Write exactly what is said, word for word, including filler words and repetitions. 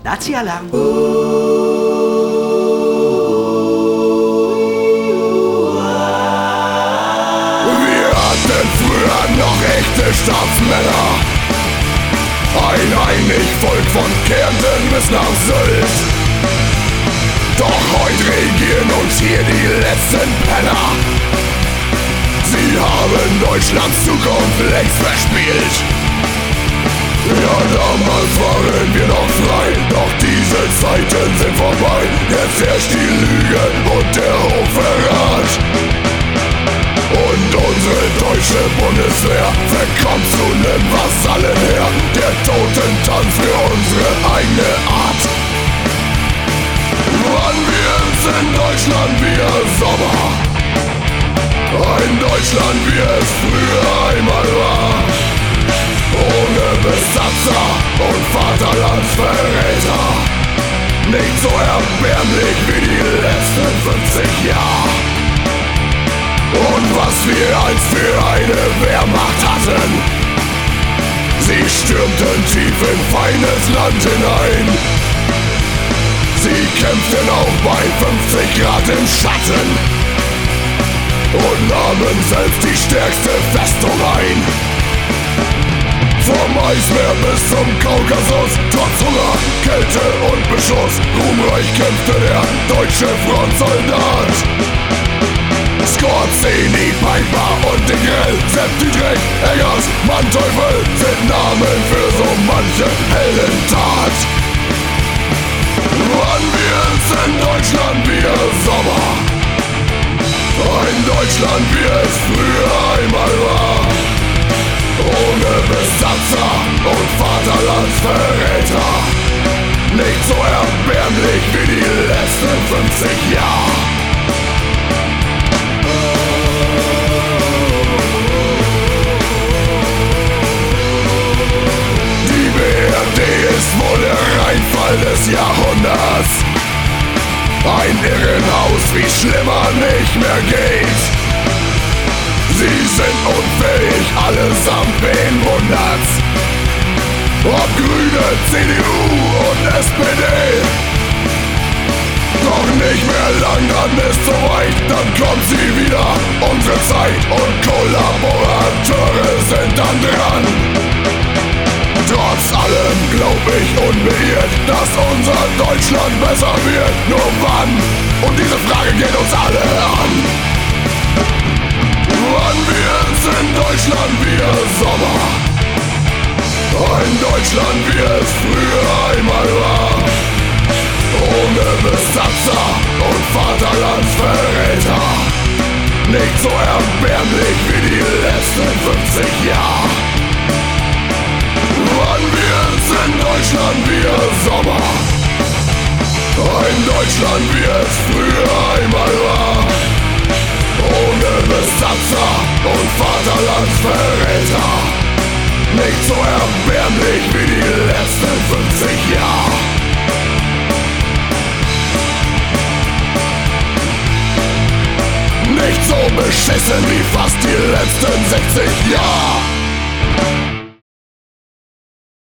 Nazi-Alarm! Wir hatten früher noch echte Staatsmänner. Ein einig Volk von Kärnten bis nach Sylt. Doch heute regieren uns hier die letzten Penner. Sie haben Deutschlands Zukunft längst verspielt. Ja, damals waren wir noch frei, doch diese Zeiten sind vorbei. Jetzt herrscht die Lüge und der Hochverrat. Und unsere deutsche Bundeswehr verkommt zu nem Vasallen her. Der Totentanz für unsere eigene Art. Wann wird's in Deutschland wieder Sommer? Ein Deutschland, wie es früher einmal war. Ohne Besatzer und Vaterlandsverräter. Nicht so erbärmlich wie die letzten fünfzig Jahre. Und was wir einst für eine Wehrmacht hatten. Sie stürmten tief in feines Land hinein. Sie kämpften auch bei fünfzig Grad im Schatten und nahmen selbst die stärkste Festung ein. Vom Eismeer bis zum Kaukasus, trotz Hunger, Kälte und Beschuss, ruhmreich kämpfte der deutsche Frontsoldat. Skorzeny, Piper und de Grell, Sepp Dietrich, Eggers, Manteuffel sind Namen für so manche Heldentat. Wann wird's in Deutschland wieder Sommer? Ein Deutschland, wie es früher einmal war. Ohne Besatzer und Vaterlandsverräter. Nicht so erbärmlich wie die letzten fünfzig Jahre. Die B R D ist wohl der Reinfall des Jahrhunderts. Ein Irrenhaus, wie schlimmer nicht mehr geht. Sie sind unfähig, allesamt wen wundert's. Ob Grüne, C D U und S P D. Doch nicht mehr lang, dann ist soweit, dann kommt sie wieder. Unsere Zeit und Kollaborateure sind dann dran. Trotz allem glaub ich unbeirrt, dass unser Deutschland besser wird. Nur wann? Und diese Frage geht uns alle an. Wann wird's in Deutschland wieder Sommer? Ein Deutschland, wie es früher einmal war. Ohne Besatzer und Vaterlandsverräter. Nicht so erbärmlich wie die letzten fünfzig Jahre. Wann wird's in Deutschland wieder Sommer? Ein Deutschland, wie es früher einmal war. Ohne Besatzer und Vaterlandsverräter. Nicht so erbärmlich wie die letzten fünfzig Jahre. Nicht so beschissen wie fast die letzten sechzig Jahre.